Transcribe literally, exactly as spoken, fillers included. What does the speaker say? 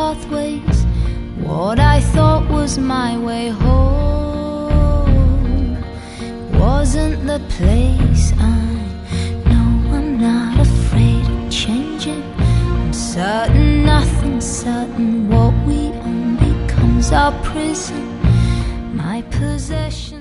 pathways. What I thought was my way home wasn't the place. I know I'm not afraid of changing. I'm certain nothing's certain. What we own becomes our prison. My possession